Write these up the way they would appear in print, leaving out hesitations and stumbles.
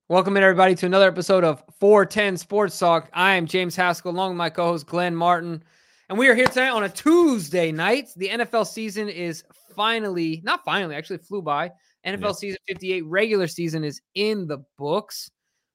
Welcome in, everybody, to another episode of 410 Sports Talk. I am James Haskell, along with my co-host Glenn Martin, and we are here tonight on a Tuesday night. The NFL season is actually flew by. NFL season 58 regular season is in the books.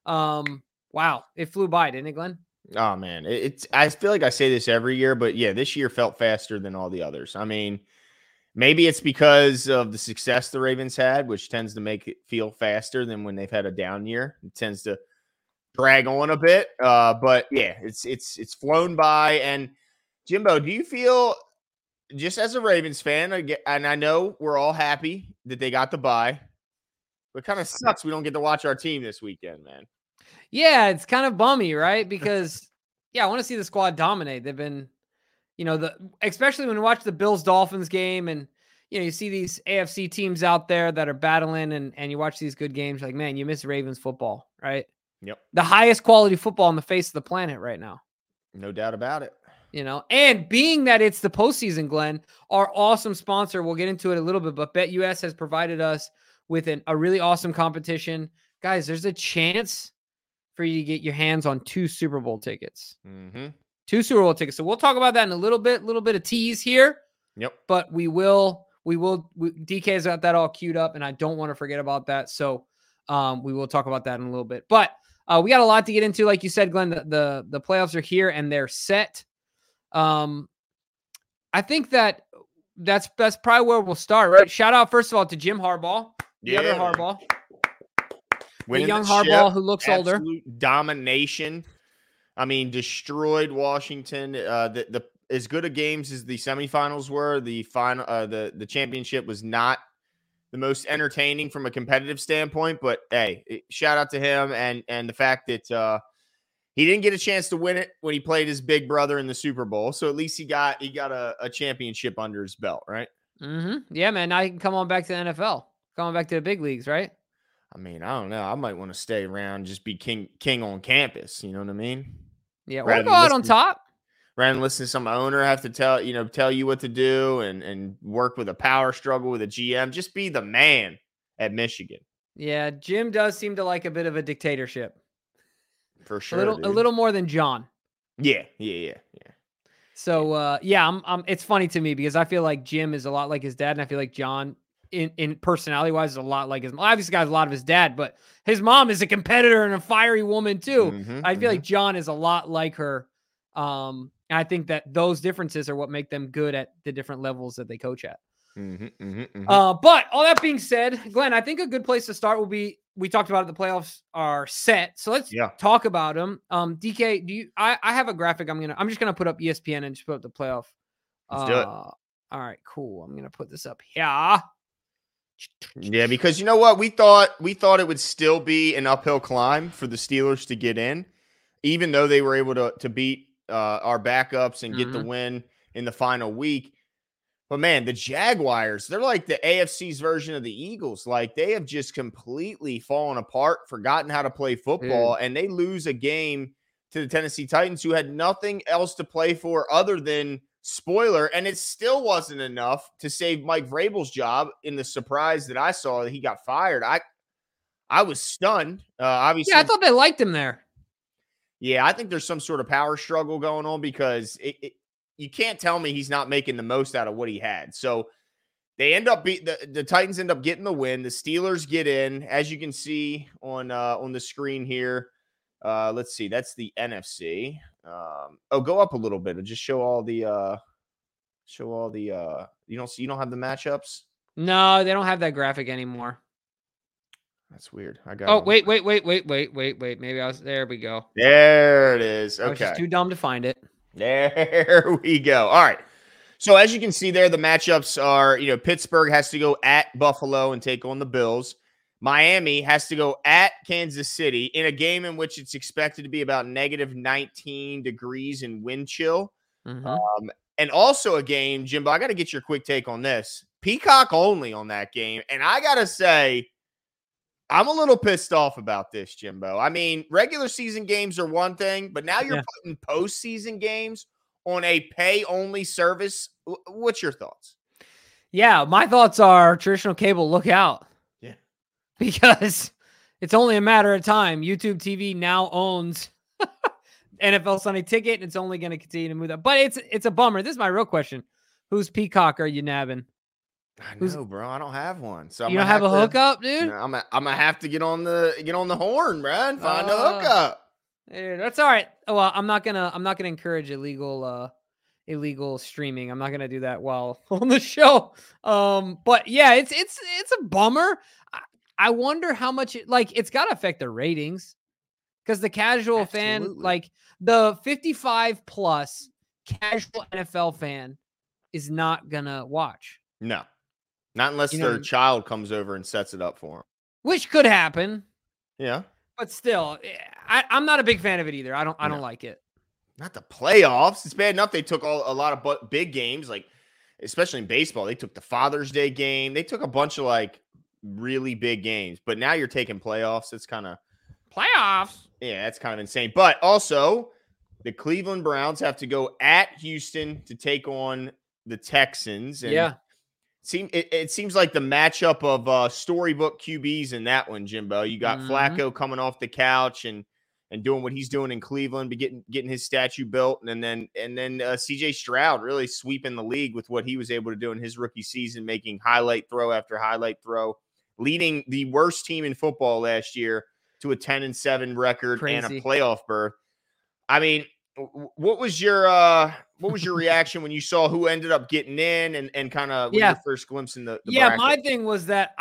Wow, it flew by, didn't it, Glenn? Oh man, I feel like I say this every year, but yeah, this year felt faster than all the others. I mean, maybe it's because of the success the Ravens had, which tends to make it feel faster than when they've had a down year. It tends to drag on a bit. But yeah, it's flown by. And Jimbo, do you feel, just as a Ravens fan, and I know we're all happy that they got the bye, but it kind of sucks we don't get to watch our team this weekend, man. Yeah, it's kind of bummy, right? Because I want to see the squad dominate. They've been, especially when you watch the Bills-Dolphins game and, you see these AFC teams out there that are battling and you watch these good games, like, man, you miss Ravens football, right? Yep. The highest quality football on the face of the planet right now. No doubt about it. And being that it's the postseason, Glenn, our awesome sponsor, we'll get into it a little bit, but BetUS has provided us with a really awesome competition. Guys, there's a chance for you to get your hands on 2 Super Bowl tickets. Mm-hmm. 2 Super Bowl tickets. So we'll talk about that in a little bit of tease here. Yep. But we will, DK's got that all queued up, and I don't want to forget about that. So we will talk about that in a little bit. But we got a lot to get into. Like you said, Glenn, the playoffs are here and they're set. I think that's probably where we'll start, right? Shout out, first of all, to Jim Harbaugh, the other Harbaugh. The young Harbaugh who looks older. Domination. I mean, destroyed Washington. The as good a games as the semifinals were, the final, the championship was not the most entertaining from a competitive standpoint. But hey, shout out to him and the fact that he didn't get a chance to win it when he played his big brother in the Super Bowl. So at least he got a championship under his belt, right? Mm-hmm. Yeah, man. Now he can come on back to the NFL, come on back to the big leagues, right? I mean, I don't know. I might want to stay around and just be king on campus. You know what I mean? Yeah, or go out on top. Rather than listen to some owner have to tell you what to do and work with a power struggle with a GM. Just be the man at Michigan. Yeah, Jim does seem to like a bit of a dictatorship. For sure. A little more than John. Yeah. So it's funny to me because I feel like Jim is a lot like his dad, and I feel like John in personality wise is a lot like his mom. Obviously got a lot of his dad, but his mom is a competitor and a fiery woman too. I feel like John is a lot like her. And I think that those differences are what make them good at the different levels that they coach at. But all that being said, Glenn, I think a good place to start will be, we talked about it, the playoffs are set. So let's talk about them. DK, I have a graphic. I'm just gonna put up ESPN and just put up the playoff. Let's do it. All right, cool. I'm gonna put this up here. Yeah, because you know what? We thought it would still be an uphill climb for the Steelers to get in, even though they were able to beat our backups and get the win in the final week. But man, the Jaguars, they're like the AFC's version of the Eagles. Like, they have just completely fallen apart, forgotten how to play football, and they lose a game to the Tennessee Titans, who had nothing else to play for other than spoiler, and it still wasn't enough to save Mike Vrabel's job in the surprise that I saw that he got fired. I was stunned. Obviously, yeah, I thought they liked him there. Yeah, I think there's some sort of power struggle going on because you can't tell me he's not making the most out of what he had. So they end up the Titans end up getting the win. The Steelers get in, as you can see on the screen here. Let's see. That's the NFC. Go up a little bit and just show all the you don't have the matchups? No, they don't have that graphic anymore. That's weird. I got wait. Maybe there we go. There it is. Okay. I was just too dumb to find it. There we go. All right. So as you can see there, the matchups are, Pittsburgh has to go at Buffalo and take on the Bills. Miami has to go at Kansas City in a game in which it's expected to be about negative 19 degrees and wind chill. And also a game, Jimbo, I got to get your quick take on this. Peacock only on that game. And I got to say, I'm a little pissed off about this, Jimbo. I mean, regular season games are one thing, but now you're putting postseason games on a pay-only service. What's your thoughts? Yeah, my thoughts are traditional cable, look out. Yeah. Because It's only a matter of time. YouTube TV now owns NFL Sunday Ticket, and it's only going to continue to move up. But it's a bummer. This is my real question: whose Peacock are you nabbing? I know, bro. I don't have one, so you don't have a hookup, dude. I'm gonna have to get on the horn, bro, and find a hookup. Dude, that's all right. Well, I'm not gonna encourage illegal streaming. I'm not gonna do that while on the show. But yeah, it's a bummer. I wonder how much it's got to affect the ratings, because the casual fan, like the 55 plus casual NFL fan, is not gonna watch. No, not unless their child comes over and sets it up for them, which could happen. Yeah, but still, I'm not a big fan of it either. I don't like it. Not the playoffs. It's bad enough they took a lot of big games, like especially in baseball. They took the Father's Day game. They took a bunch of really big games. But now you're taking playoffs. It's kind of playoffs. Yeah, that's kind of insane. But also, the Cleveland Browns have to go at Houston to take on the Texans. And yeah. It seems like the matchup of storybook QBs in that one, Jimbo. You got Flacco coming off the couch and doing what he's doing in Cleveland, getting his statue built, and then CJ Stroud really sweeping the league with what he was able to do in his rookie season, making highlight throw after highlight throw, leading the worst team in football last year to a 10-7 record. Crazy. And a playoff berth. I mean, what was your reaction when you saw who ended up getting in and kind of your first glimpse in the bracket? My thing was that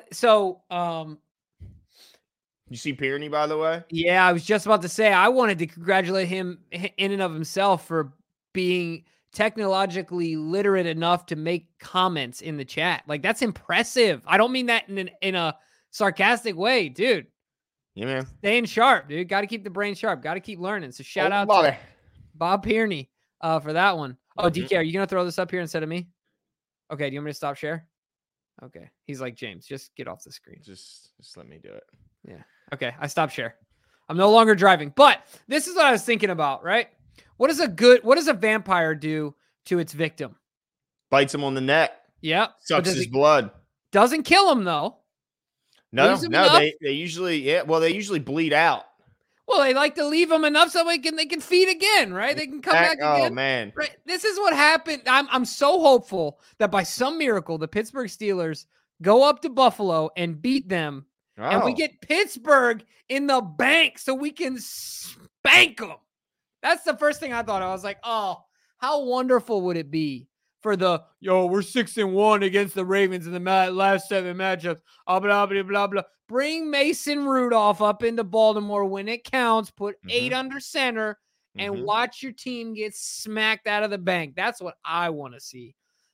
you see Pearney, by the way? Yeah, I was just about to say, I wanted to congratulate him in and of himself for being technologically literate enough to make comments in the chat. Like, that's impressive. I don't mean that in a sarcastic way, dude. Yeah, man. Staying sharp, dude. Got to keep the brain sharp. Got to keep learning. So shout out to Bob Pearney for that one. Oh, DK, are you going to throw this up here instead of me? Okay, do you want me to stop share? Okay. He's like, James, just get off the screen. Just let me do it. Yeah. Okay, I stopped share. I'm no longer driving. But this is what I was thinking about, right? What does a vampire do to its victim? Bites him on the neck. Yeah. Sucks his blood. Doesn't kill him, though. No, they usually, they usually bleed out. Well, they like to leave them enough so they can feed again, right? They can come back again. Oh, man. Right. This is what happened. I'm so hopeful that by some miracle, the Pittsburgh Steelers go up to Buffalo and beat them. Oh. And we get Pittsburgh in the bank so we can spank them. That's the first thing I thought. I was like, oh, how wonderful would it be for we're 6-1 against the Ravens in the last 7 matchups. Blah, blah, blah, blah, blah. Bring Mason Rudolph up into Baltimore when it counts. Put 8 under center and watch your team get smacked out of the bank. That's what I want to see.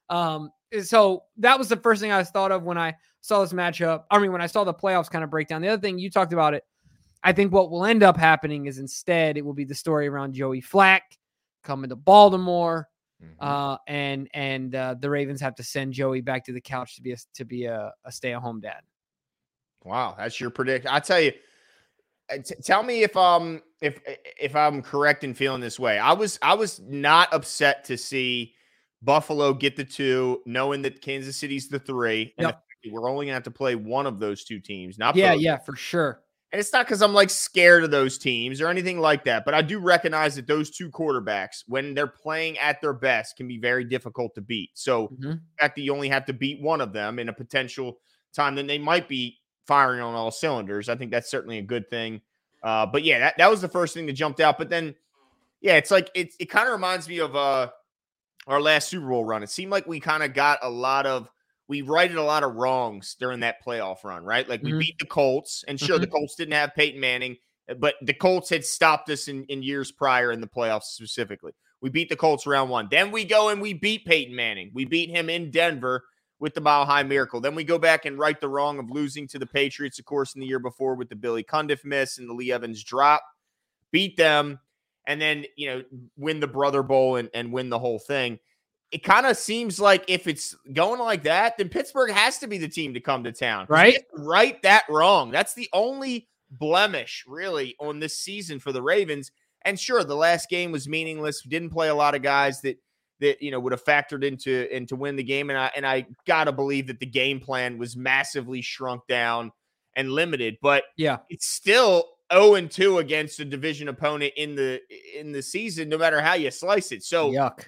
So that was the first thing I thought of when I saw this matchup. I mean, when I saw the playoffs kind of break down. The other thing, you talked about it. I think what will end up happening is instead it will be the story around Joey Flack coming to Baltimore. And the Ravens have to send Joey back to the couch to be a stay-at-home dad. Wow, that's your prediction. I tell you, tell me if I'm correct in feeling this way. I was not upset to see Buffalo get the 2, knowing that Kansas City's the 3, and we're only gonna have to play one of those 2 teams. Not both. Yeah, for sure. And it's not because I'm scared of those teams or anything like that, but I do recognize that those 2 quarterbacks, when they're playing at their best, can be very difficult to beat. So the fact that you only have to beat one of them in a potential time, then they might be firing on all cylinders. I think that's certainly a good thing. But yeah, that was the first thing that jumped out. But then, yeah, it's like it kind of reminds me of our last Super Bowl run. It seemed like we kind of we righted a lot of wrongs during that playoff run, right? Like we beat the Colts, and sure, the Colts didn't have Peyton Manning, but the Colts had stopped us in years prior in the playoffs specifically. We beat the Colts round 1. Then we go and we beat Peyton Manning. We beat him in Denver with the Mile High Miracle. Then we go back and right the wrong of losing to the Patriots, of course, in the year before with the Billy Cundiff miss and the Lee Evans drop. Beat them, and then, win the Brother Bowl and win the whole thing. It kind of seems like if it's going like that, then Pittsburgh has to be the team to come to town. Right? Right that wrong. That's the only blemish, really, on this season for the Ravens. And sure, the last game was meaningless. We didn't play a lot of guys that would have factored into win the game. And I got to believe that the game plan was massively shrunk down and limited, but Yeah. it's still 0-2 against a division opponent in the season, no matter how you slice it. So yuck.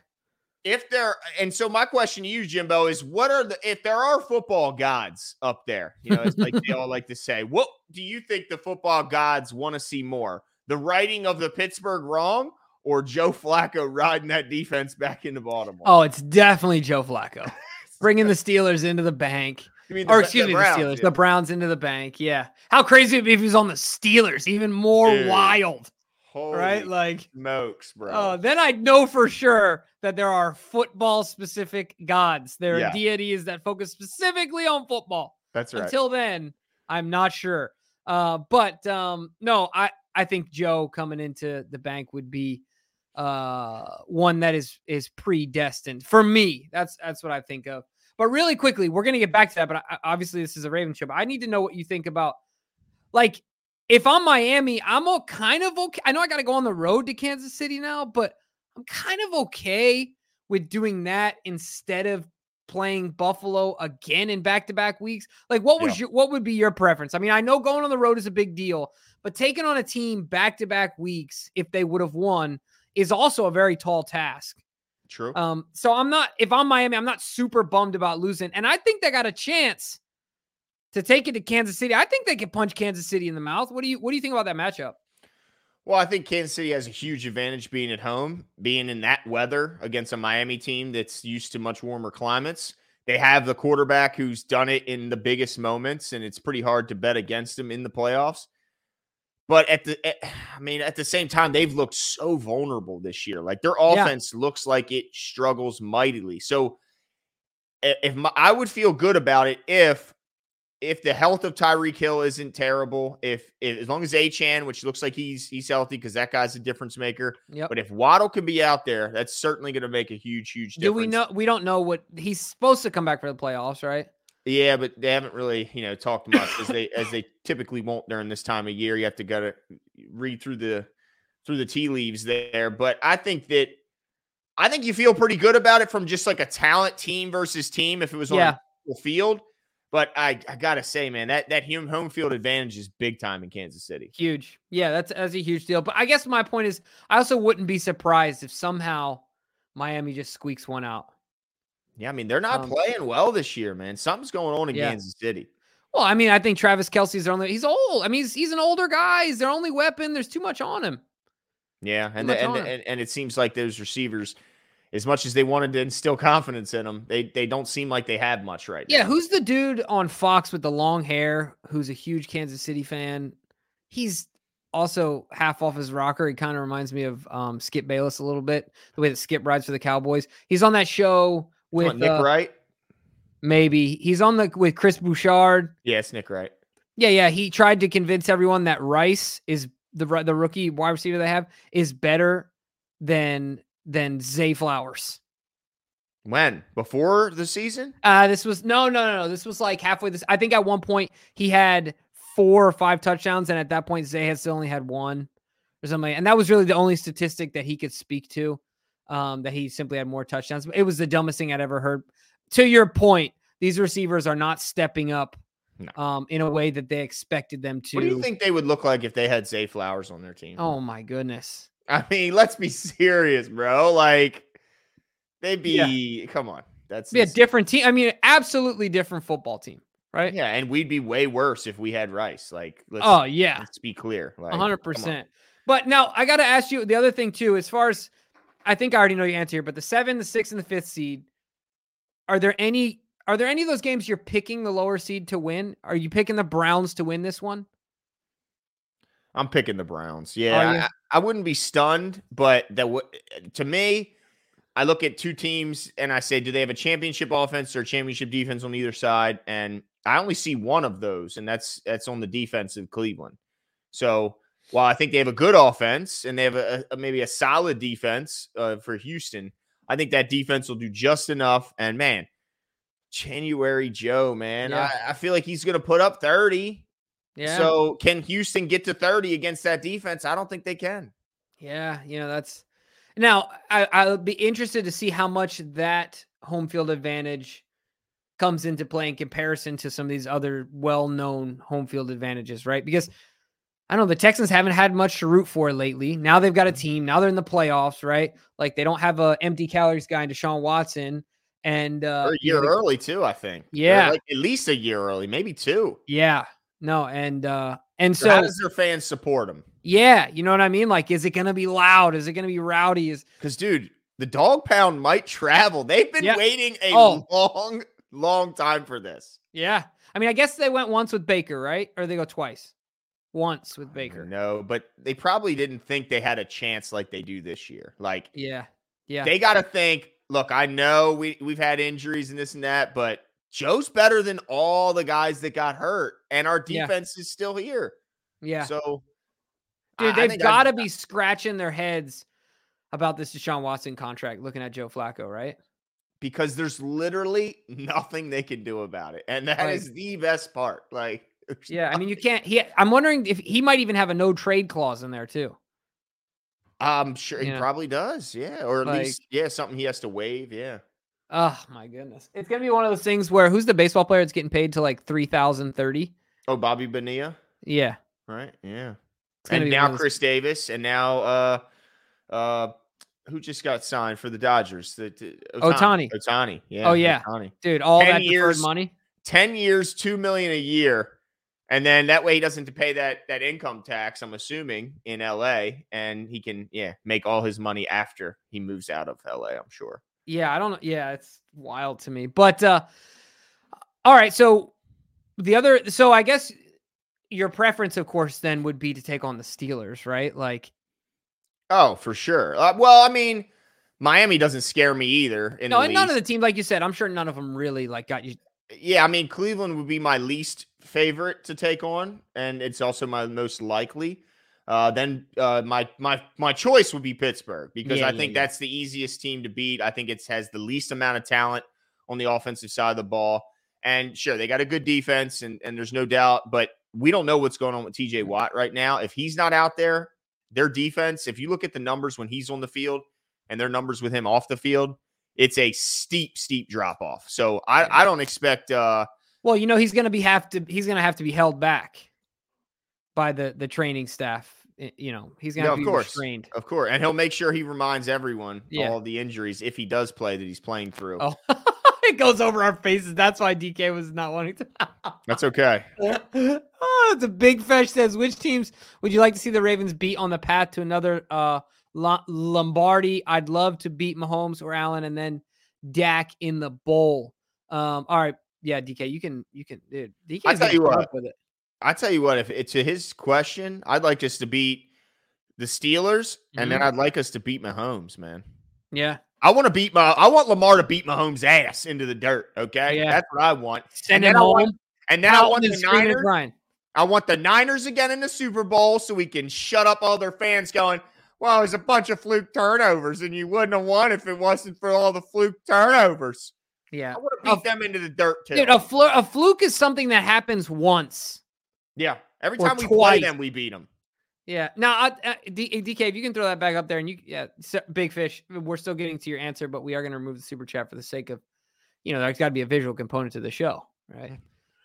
So my question to you, Jimbo, is if there are football gods up there, as like they all like to say, what do you think the football gods want to see more? The righting of the Pittsburgh wrong or Joe Flacco riding that defense back into Baltimore? Oh, it's definitely Joe Flacco. Bringing the Steelers into the bank. The Steelers. The Browns into the bank. Yeah. How crazy would it be if he was on the Steelers? Even more wild. Holy right? Like smokes, bro. Oh, then I'd know for sure that there are football-specific gods. There are deities that focus specifically on football. That's right. Until then, I'm not sure. But no, I think Joe coming into the bank would be one that is predestined for me. That's what I think of. But really quickly, we're gonna get back to that. But obviously, this is a Ravens show. But I need to know what you think about, like, if I'm Miami, I'm all kind of okay. I know I got to go on the road to Kansas City now, but I'm kind of okay with doing that instead of playing Buffalo again in back-to-back weeks. Like, what would be your preference? I mean, I know going on the road is a big deal, but taking on a team back-to-back weeks, if they would have won, is also a very tall task. True. So if I'm Miami, I'm not super bummed about losing. And I think they got a chance to take it to Kansas City. I think they could punch Kansas City in the mouth. What do you think about that matchup? Well, I think Kansas City has a huge advantage being at home, being in that weather against a Miami team that's used to much warmer climates. They have the quarterback who's done it in the biggest moments, and it's pretty hard to bet against him in the playoffs. But at the same time, they've looked so vulnerable this year. Like, their offense looks like it struggles mightily. So I would feel good about it if the health of Tyreek Hill isn't terrible, if as long as Achane, which looks like he's healthy because that guy's a difference maker. Yep. But if Waddle can be out there, that's certainly going to make a huge difference. Do we know? We don't know what he's supposed to come back for the playoffs, right? Yeah, but they haven't really, talked much as they typically won't during this time of year. You have to read through the tea leaves there. But I think you feel pretty good about it from just like a talent team versus team if it was on a field. But I got to say, man, that home field advantage is big time in Kansas City. Huge. Yeah, that's a huge deal. But I guess my point is I also wouldn't be surprised if somehow Miami just squeaks one out. Yeah, I mean, they're not playing well this year, man. Something's going on in Kansas City. Well, I mean, I think Travis Kelce's their only – he's old. I mean, he's an older guy. He's their only weapon. There's too much on him. Yeah, and it seems like those receivers – as much as they wanted to instill confidence in them, they don't seem like they have much right now. Yeah, who's the dude on Fox with the long hair who's a huge Kansas City fan? He's also half off his rocker. He kind of reminds me of Skip Bayless a little bit, the way that Skip rides for the Cowboys. He's on that show with Nick Wright. Maybe he's on with Chris Bouchard. Yeah, it's Nick Wright. Yeah. He tried to convince everyone that Rice is the rookie wide receiver they have is better than Zay Flowers. When? Before the season? This was no. This was like halfway this. I think at one point he had 4 or 5 touchdowns, and at that point Zay had still only had 1 or something. And that was really the only statistic that he could speak to. That he simply had more touchdowns. It was the dumbest thing I'd ever heard. To your point, these receivers are not stepping up in a way that they expected them to. What do you think they would look like if they had Zay Flowers on their team? Oh my goodness. I mean, let's be serious, bro. Like, they'd be, come on. That's a different team. I mean, absolutely different football team, right? Yeah, and we'd be way worse if we had Rice. Like, let's be clear. Like, 100%. But now, I got to ask you the other thing, too, as far as, I think I already know your answer here, but the 7, the 6, and the 5th seed, are there any of those games you're picking the lower seed to win? Are you picking the Browns to win this one? I'm picking the Browns. Yeah, I wouldn't be stunned, but to me, I look at two teams and I say, do they have a championship offense or a championship defense on either side? And I only see one of those, and that's on the defense of Cleveland. So while I think they have a good offense and they have maybe a solid defense for Houston, I think that defense will do just enough. And man, January Joe, man, I feel like he's going to put up 30. Yeah. So can Houston get to 30 against that defense? I don't think they can. Yeah. That's now I'll be interested to see how much that home field advantage comes into play in comparison to some of these other well-known home field advantages, right? Because I don't know, the Texans haven't had much to root for lately. Now they've got a team. Now they're in the playoffs, right? Like they don't have a empty calories guy in Deshaun Watson. And they're a year early too, I think. Yeah. They're like at least a year early, maybe 2. Yeah. No, and so how does their fans support them? Yeah, you know what I mean? Like, is it gonna be loud? Is it gonna be rowdy? Because dude, the dog pound might travel. They've been waiting a long time for this. Yeah. I mean, I guess they went once with Baker, right? Or they go twice? Once with Baker. No, but they probably didn't think they had a chance like they do this year. Like, yeah. They got to think, look, I know we've had injuries and this and that, but Joe's better than all the guys that got hurt, and our defense is still here. Yeah. So, dude, they've got to be scratching their heads about this Deshaun Watson contract, looking at Joe Flacco, right? Because there's literally nothing they can do about it. And that is the best part. Like, yeah, I mean, you can't. I'm wondering if he might even have a no trade clause in there too. I'm sure he probably does. Yeah. Or at least, something he has to waive. Yeah. Oh my goodness. It's going to be one of those things where who's the baseball player that's getting paid to like 3,030? Oh, Bobby Bonilla. Yeah. Right. Yeah. And now Chris Davis, and now, who just got signed for the Dodgers? Ohtani. Ohtani. Yeah. Oh, yeah. Ohtani. Dude, all that deferred money. 10 years, $2 million a year. And then that way he doesn't have to pay that income tax, I'm assuming, in LA. And he can, make all his money after he moves out of LA, I'm sure. Yeah, I don't know. Yeah, it's wild to me. But all right. So I guess your preference, of course, then would be to take on the Steelers, right? Like, oh, for sure. Well, I mean, Miami doesn't scare me either. And none of the teams, like you said, I'm sure none of them really like got you. Yeah, I mean, Cleveland would be my least favorite to take on, and it's also my most likely. Then my choice would be Pittsburgh, because I think that's the easiest team to beat. I think it has the least amount of talent on the offensive side of the ball. And sure, they got a good defense, and there's no doubt, but we don't know what's going on with TJ Watt right now. If he's not out there, their defense, if you look at the numbers when he's on the field and their numbers with him off the field, it's a steep drop off. So I don't expect. Well, he's going to have to be held back by the training staff. He's going to be restrained. Of course, and he'll make sure he reminds everyone all the injuries if he does play that he's playing through. Oh. It goes over our faces. That's why DK was not wanting to. That's okay. It's a big fish. Says, which teams would you like to see the Ravens beat on the path to another Lombardi? I'd love to beat Mahomes or Allen, and then Dak in the bowl. All right, yeah, DK, you can, dude. DK, I tell you what. I tell you what. If it's to his question, I'd like us to beat the Steelers, and then I'd like us to beat Mahomes, man. Yeah. I want Lamar to beat Mahomes' ass into the dirt. Okay, that's what I want. Send him home. And then I want the Niners. I want the Niners again in the Super Bowl, so we can shut up all their fans going, well, there's a bunch of fluke turnovers, and you wouldn't have won if it wasn't for all the fluke turnovers. Yeah, I want to beat them into the dirt too. Dude, a fluke is something that happens once. Yeah, every time we play them, we beat them. Yeah. Now, DK, if you can throw that back up there, and Big Fish, we're still getting to your answer, but we are going to remove the super chat for the sake of, there's got to be a visual component to the show, right?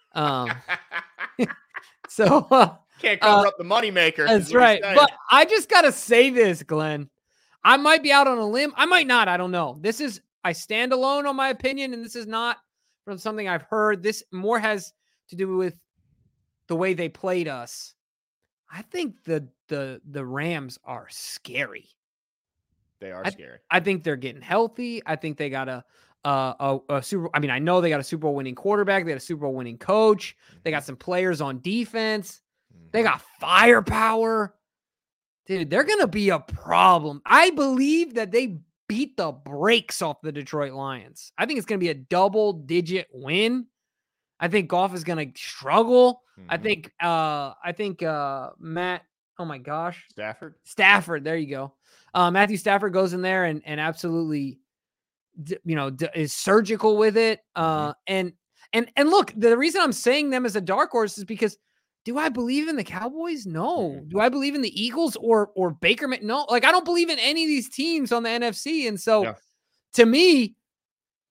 So can't cover up the moneymaker. That's right. But I just got to say this, Glenn. I might be out on a limb. I might not. I don't know. I stand alone on my opinion, and this is not from something I've heard. This more has to do with the way they played us. I think the Rams are scary. They are scary. I think they're getting healthy. I think they got a Super. I mean, I know they got a Super Bowl winning quarterback. They got a Super Bowl winning coach. They got some players on defense. They got firepower. Dude, they're gonna be a problem. I believe that they beat the brakes off the Detroit Lions. I think it's gonna be a double-digit win. I think Goff is gonna struggle. I think Matt. Oh my gosh, Stafford. There you go. Matthew Stafford goes in there and absolutely, is surgical with it. And look, the reason I'm saying them as a dark horse is because, do I believe in the Cowboys? No. Do I believe in the Eagles or Baker? No. Like, I don't believe in any of these teams on the NFC. And so, to me,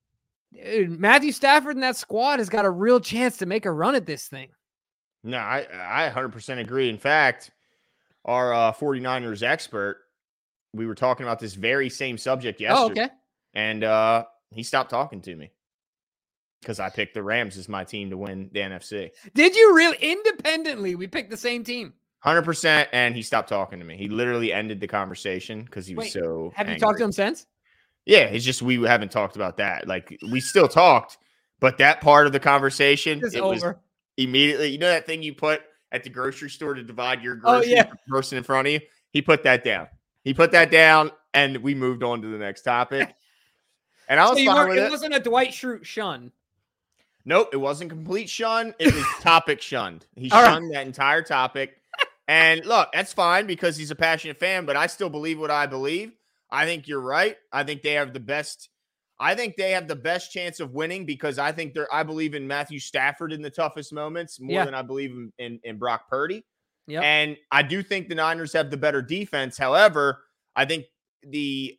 Dude, Matthew Stafford and that squad has got a real chance to make a run at this thing. No, I 100% agree. In fact, our 49ers expert, we were talking about this very same subject yesterday. Oh, okay. And he stopped talking to me because I picked the Rams as my team to win the NFC. Did you really? Independently, we picked the same team. 100%, and he stopped talking to me. He literally ended the conversation because he was so Have angry. You talked to him since? Yeah, it's just we haven't talked about that. Like, we still talked, but that part of the conversation, It's over. Was immediately, you know that thing you put at the grocery store to divide your groceries from the person in front of you? He put that down. And we moved on to the next topic. And I was fine with it. It wasn't a Dwight Schrute shun. Nope, it wasn't complete shun. It was topic shunned. He shunned that entire topic. And look, that's fine because he's a passionate fan, but I still believe what I believe. I think you're right. I think they have the best chance of winning because I believe in Matthew Stafford in the toughest moments more than I believe in Brock Purdy. Yep. And I do think the Niners have the better defense. However, I think the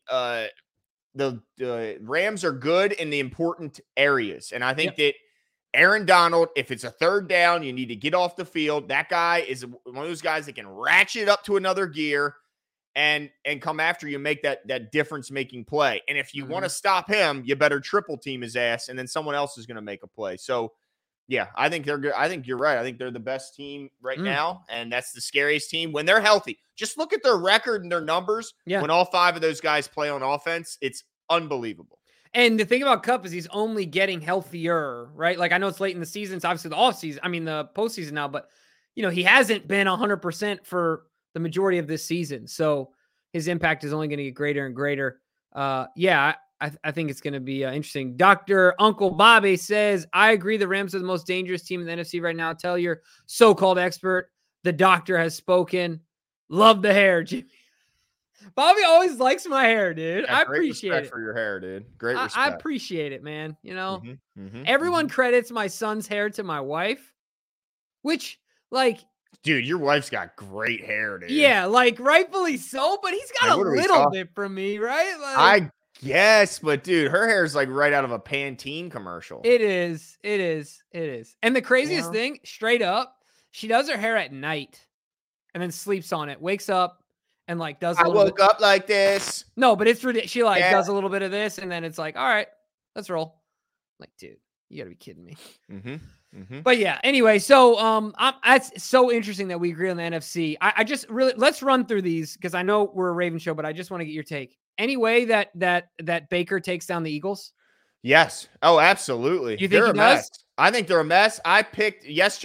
Rams are good in the important areas. And I think that Aaron Donald, if it's a third down, you need to get off the field. That guy is one of those guys that can ratchet up to another gear and come after you, make that difference-making play. And if you want to stop him, you better triple team his ass, and then someone else is going to make a play. So, yeah, I think they're good. I think you're right. I think they're the best team right now, and that's the scariest team when they're healthy. Just look at their record and their numbers. Yeah. When all five of those guys play on offense, it's unbelievable. And the thing about Kupp is he's only getting healthier, right? Like, I know it's late in the season. It's obviously the postseason now, but, he hasn't been 100% for the majority of this season. So his impact is only going to get greater and greater. I think it's going to be interesting. Dr. Uncle Bobby says, I agree the Rams are the most dangerous team in the NFC right now. Tell your so-called expert the doctor has spoken. Love the hair, Jimmy. Bobby always likes my hair, dude. I appreciate it. For your hair, dude. Great respect. I appreciate it, man. Everyone credits my son's hair to my wife, which, like, dude, your wife's got great hair, dude. Yeah, like, rightfully so, but he's got a little bit from me, right? Like, I guess, but dude, her hair is like right out of a Pantene commercial. It is. And the craziest thing, straight up, she does her hair at night and then sleeps on it, wakes up and like does a little bit. Up like this. No, but it's ridiculous. She does a little bit of this and then it's like, all right, let's roll. I'm like, dude, you gotta be kidding me. But yeah, anyway, so that's so interesting that we agree on the NFC. I just really, let's run through these because I know we're a Raven show, but I just want to get your take. Any way that Baker takes down the Eagles? Yes. Oh, absolutely. You think he does? I think they're a mess. I picked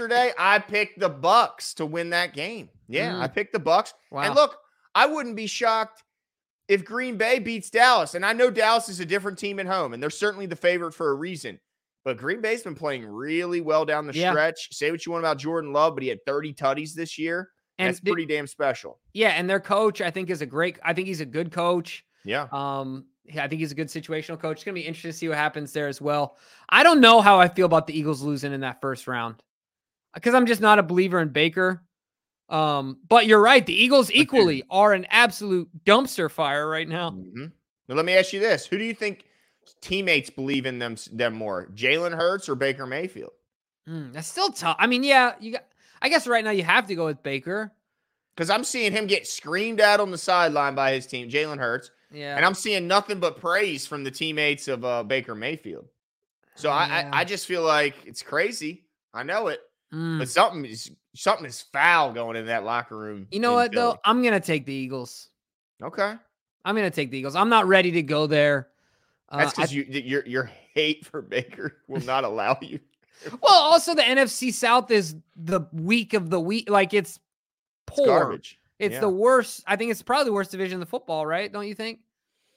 the Bucks to win that game. Yeah, I picked the Bucks. Wow. And look, I wouldn't be shocked if Green Bay beats Dallas. And I know Dallas is a different team at home, and they're certainly the favorite for a reason. But Green Bay's been playing really well down the stretch. Say what you want about Jordan Love, but he had 30 tutties this year. And that's pretty damn special. Yeah, and their coach, I think he's a good coach. Yeah. I think he's a good situational coach. It's going to be interesting to see what happens there as well. I don't know how I feel about the Eagles losing in that first round because I'm just not a believer in Baker. But you're right. The Eagles equally are an absolute dumpster fire right now. Now, let me ask you this. Who do you think teammates believe in them more, Jalen Hurts or Baker Mayfield? That's still tough. I mean, I guess right now you have to go with Baker because I'm seeing him get screamed at on the sideline by his team, Jalen Hurts. Yeah, and I'm seeing nothing but praise from the teammates of Baker Mayfield. So I just feel like it's crazy. I know it, but something is foul going in that locker room. You know what though? I'm gonna take the Eagles. Okay, I'm gonna take the Eagles. I'm not ready to go there. That's because your hate for Baker will not allow you. Well, also the NFC South is the weak of the week. Like it's poor. It's garbage. It's the worst. I think it's probably the worst division of football, right? Don't you think?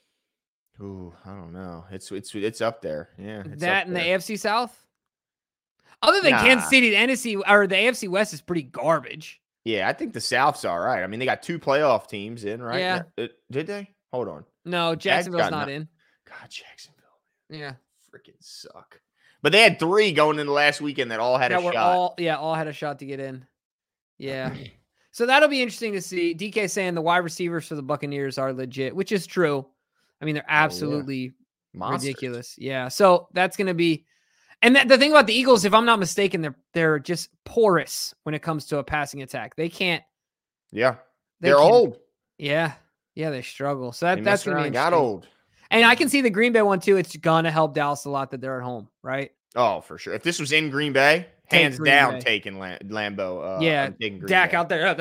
Ooh, I don't know. It's up there. Yeah. That in the AFC South? Other than Kansas City, the NFC or the AFC West is pretty garbage. Yeah, I think the South's all right. I mean, they got 2 playoff teams in, right? Yeah. Did they? Hold on. No, Jacksonville's not in. God, Jacksonville. Yeah. Freaking suck. But they had 3 going into last weekend that all had a shot. All had a shot to get in. Yeah. So that'll be interesting to see. DK saying the wide receivers for the Buccaneers are legit, which is true. I mean, they're absolutely Monsters. Ridiculous. Yeah. So that's going to be, and the thing about the Eagles, if I'm not mistaken, they're just porous when it comes to a passing attack. They can't. Yeah. They're old. Yeah. Yeah. They struggle. So that's going to be interesting. Got old. And I can see the Green Bay one too. It's going to help Dallas a lot that they're at home, right? Oh, for sure. If this was in Green Bay, hands down, taking Lambeau. Yeah. Dak out there.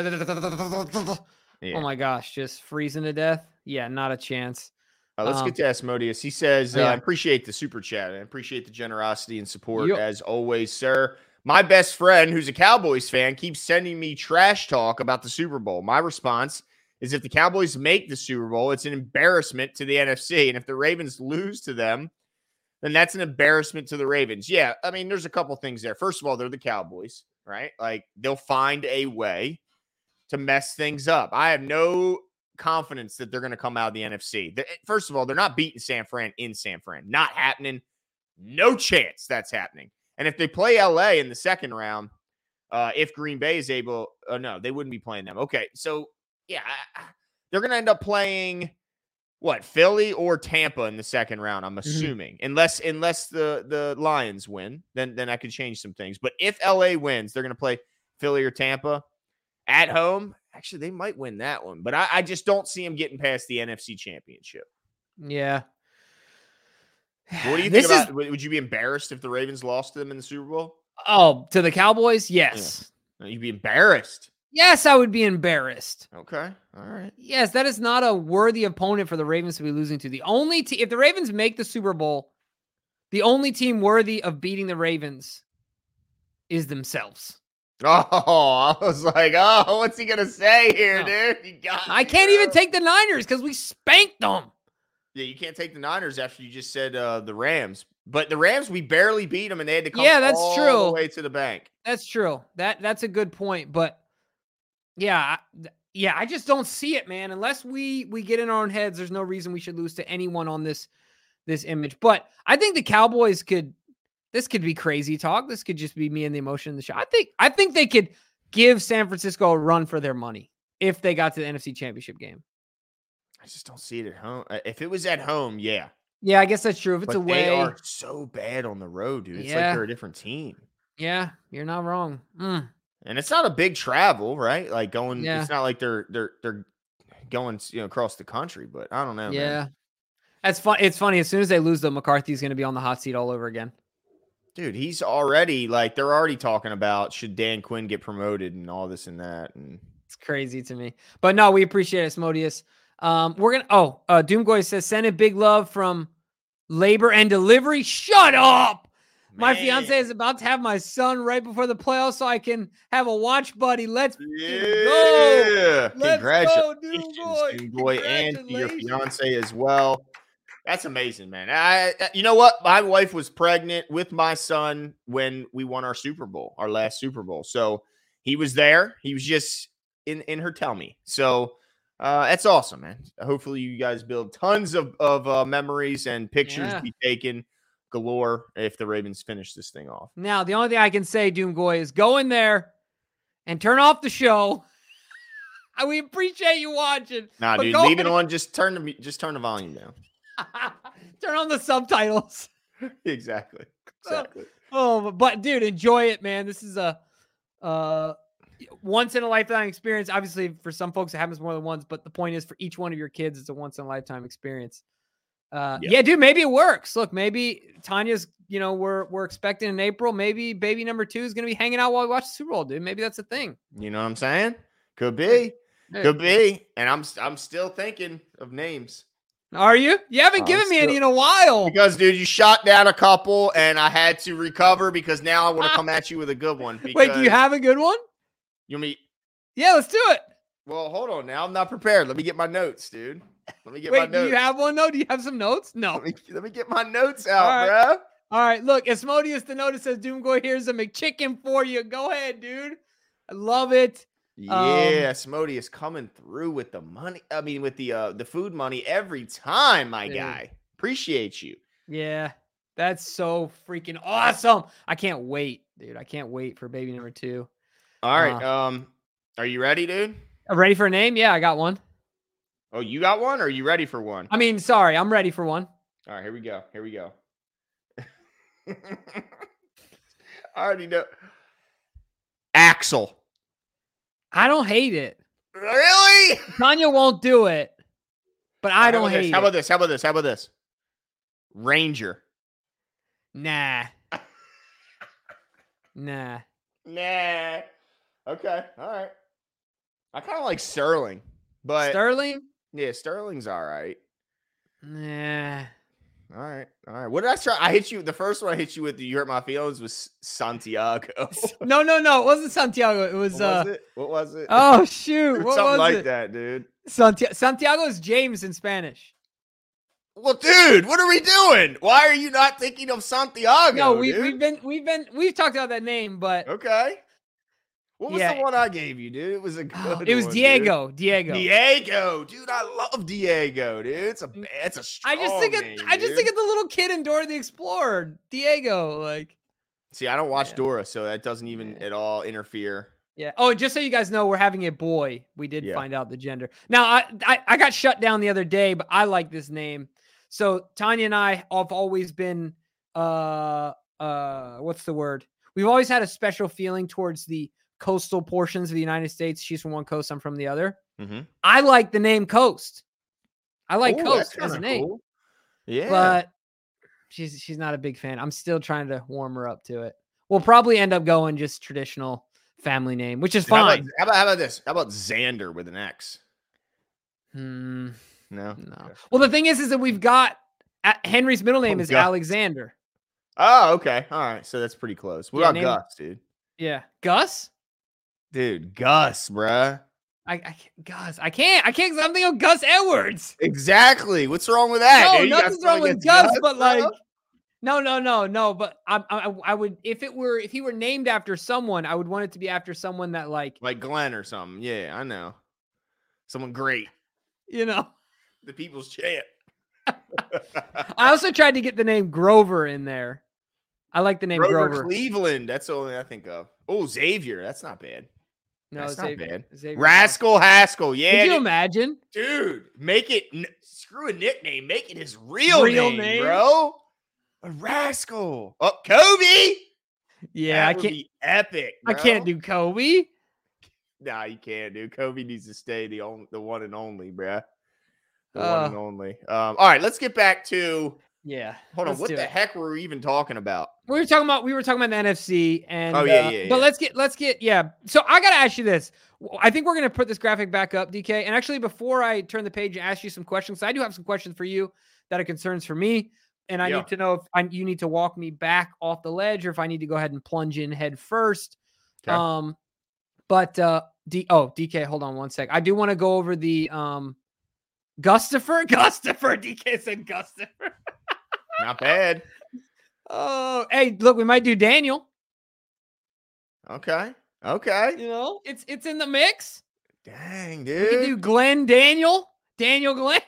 Yeah. Oh my gosh. Just freezing to death. Yeah. Not a chance. Let's get to Asmodeus. He says, I appreciate the super chat. I appreciate the generosity and support as always, sir. My best friend, who's a Cowboys fan, keeps sending me trash talk about the Super Bowl. My response is if the Cowboys make the Super Bowl, it's an embarrassment to the NFC. And if the Ravens lose to them, then that's an embarrassment to the Ravens. Yeah, I mean, there's a couple things there. First of all, they're the Cowboys, right? Like, they'll find a way to mess things up. I have no confidence that they're going to come out of the NFC. First of all, they're not beating San Fran in San Fran. Not happening. No chance that's happening. And if they play LA in the second round, if Green Bay is able, no, they wouldn't be playing them. Okay, so yeah, they're going to end up playing Philly or Tampa in the second round, I'm assuming. Unless the Lions win, then I could change some things. But if LA wins, they're going to play Philly or Tampa at home. Actually, they might win that one, but I just don't see them getting past the NFC Championship. Yeah. What do you think about? Would you be embarrassed if the Ravens lost to them in the Super Bowl? Oh, to the Cowboys? Yes. Yeah. You'd be embarrassed. Yes, I would be embarrassed. Okay. All right. Yes, that is not a worthy opponent for the Ravens to be losing to. The only if the Ravens make the Super Bowl, the only team worthy of beating the Ravens is themselves. Oh, I was like, what's he going to say here, dude? I can't even take the Niners because we spanked them. Yeah, you can't take the Niners after you just said the Rams. But the Rams, we barely beat them, and they had to come all the way to the bank. That's true. That's a good point. But, yeah, I just don't see it, man. Unless we get in our own heads, there's no reason we should lose to anyone on this image. But I think the Cowboys this could be crazy talk. This could just be me and the emotion in the show. I think they could give San Francisco a run for their money if they got to the NFC Championship game. I just don't see it at home. If it was at home, yeah. Yeah, I guess that's true. If it's away. They are so bad on the road, dude. It's like they're a different team. Yeah, you're not wrong. And it's not a big travel, right? Like going, it's not like they're going, across the country, but I don't know. Yeah. Man. That's fun. It's funny. As soon as they lose them, McCarthy's going to be on the hot seat all over again. Dude, he's already they're already talking about should Dan Quinn get promoted and all this and that. And it's crazy to me. But no, we appreciate it, Asmodeus. We're going to, Doomgoy says, send a big love from labor and delivery. Shut up. Man. My fiance is about to have my son right before the playoffs so I can have a watch buddy. Let's go. Let's go, Doomgoy. And to your fiance as well. That's amazing, man. You know what? My wife was pregnant with my son when we won our Super Bowl, our last Super Bowl. So he was there. He was just in her tummy. So that's awesome, man. Hopefully you guys build tons of memories and pictures be taken galore if the Ravens finish this thing off. Now, the only thing I can say, Doomgoy, is go in there and turn off the show. We appreciate you watching. Nah, dude, leave it on. Just turn the volume down. Turn on the subtitles. Exactly. But dude, enjoy it, man. This is a once in a lifetime experience. Obviously, for some folks, it happens more than once. But the point is, for each one of your kids, it's a once in a lifetime experience. Yeah, dude, maybe it works. Look, maybe Tanya's. We're expecting in April. Maybe baby number 2 is going to be hanging out while we watch the Super Bowl, dude. Maybe that's a thing. You know what I'm saying? Could be. Could be. And I'm still thinking of names. Are you? You haven't given me any in a while. Because, dude, you shot down a couple, and I had to recover because now I want to come at you with a good one. Wait, do you have a good one? You mean? Yeah, let's do it. Well, hold on now. I'm not prepared. Let me get my notes, dude. Let me get my notes. Do you have one, though? Do you have some notes? No. Let me get my notes out, bro. All right, look. Asmodeus, the notice says, Doomgoy, here's a McChicken for you. Go ahead, dude. I love it. Yeah, Asmodeus coming through with the money. I mean, with the food money every time, my guy. Appreciate you. Yeah, that's so freaking awesome. I can't wait, dude. I can't wait for baby number 2. All right. Are you ready, dude? Ready for a name? Yeah, I got one. Oh, you got one? Or are you ready for one? I mean, sorry, I'm ready for one. All right, here we go. I already know. Axel. I don't hate it. Really? Tanya won't do it, but I don't hate it. How about this? Ranger. Nah. Okay. All right. I kind of like Sterling, but Sterling? Yeah, Sterling's all right. Nah. All right. What did I try? I hit you. The first one I hit you with, you hurt my feelings, was Santiago. No. It wasn't Santiago. It was. What was it? Oh shoot! What Something was like it? that, dude. Santiago is James in Spanish. Well, dude, what are we doing? Why are you not thinking of Santiago? No, we've talked about that name, but okay. What was the one I gave you, dude? It was a good. It was one, Diego. Dude. Diego, dude. I love Diego, dude. It's a strong I just think of the little kid in Dora the Explorer, Diego. Like, see, I don't watch Dora, so that doesn't even at all interfere. Yeah. Oh, just so you guys know, we're having a boy. We did find out the gender. Now, I got shut down the other day, but I like this name. So Tanya and I have always been what's the word? We've always had a special feeling towards the coastal portions of the United States. She's from one coast, I'm from the other. Mm-hmm. I like the name Coast. I like Coast as a name. Cool. Yeah. But she's not a big fan. I'm still trying to warm her up to it. We'll probably end up going just traditional family name, which is fine. How about this? How about Xander with an X? No. Okay. Well, the thing is that we've got Henry's middle name is Alexander. Oh, okay. All right. So that's pretty close. What about Gus, dude? Yeah. Gus? Dude, Gus, bruh. Gus. I can't because I'm thinking of Gus Edwards. Exactly. What's wrong with that? No, nothing's wrong with Gus, but like, no. But I would, if he were named after someone, I would want it to be after someone that like Glenn or something. Yeah, I know. Someone great. You know, the people's champ. I also tried to get the name Grover in there. I like the name Grover. Cleveland. That's the only I think of. Oh, Xavier. That's not bad. No, that's not bad. Xavier Rascal Haskell. Yeah. Could you imagine? Dude, make it screw a nickname. Make it his real name, bro. A Rascal. Oh, Kobe. Yeah, that would be epic. Bro. I can't do Kobe. Nah, you can't, dude. Kobe needs to stay the one and only, bruh. The one and only. All right, let's get back to. Yeah. Hold on. What the heck were we even talking about? We were talking about the NFC and But let's get So I got to ask you this. I think we're going to put this graphic back up, DK. And actually before I turn the page and ask you some questions, I do have some questions for you that are concerns for me, and I need to know if you need to walk me back off the ledge or if I need to go ahead and plunge in head first. Okay. But DK, hold on one sec. I do want to go over the Gustafer. DK said Gustafer. Not bad. Oh, hey, look, we might do Daniel. Okay. You know, it's in the mix. Dang, dude. We can do Glenn Daniel Glenn.